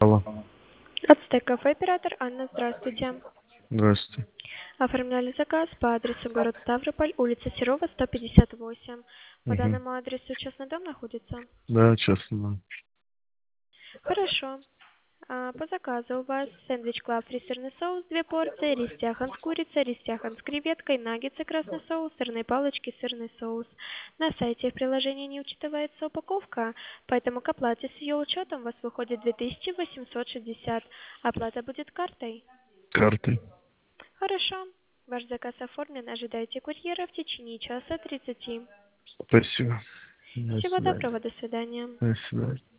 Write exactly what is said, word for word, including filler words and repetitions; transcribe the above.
Алло, Ацтек кафе, оператор Анна, здравствуйте. здравствуйте. Оформляли заказ по адресу город Ставрополь, улица Серова, сто пятьдесят восемь. По Угу. данному адресу частный дом находится? Да, честно. Хорошо. А, по заказу у вас сэндвич клаб, сырный соус, две порции, рис тяхан с курицей, рис тяхан с креветкой, наггетсы, красный соус, сырные палочки, сырный соус. На сайте в приложении не учитывается упаковка, поэтому к оплате с ее учетом у вас выходит две тысячи восемьсот шестьдесят. Оплата будет картой. Карты. Хорошо. Ваш заказ оформлен. Ожидайте курьера в течение часа тридцати. Спасибо. До Всего свидания. доброго. До свидания. До свидания.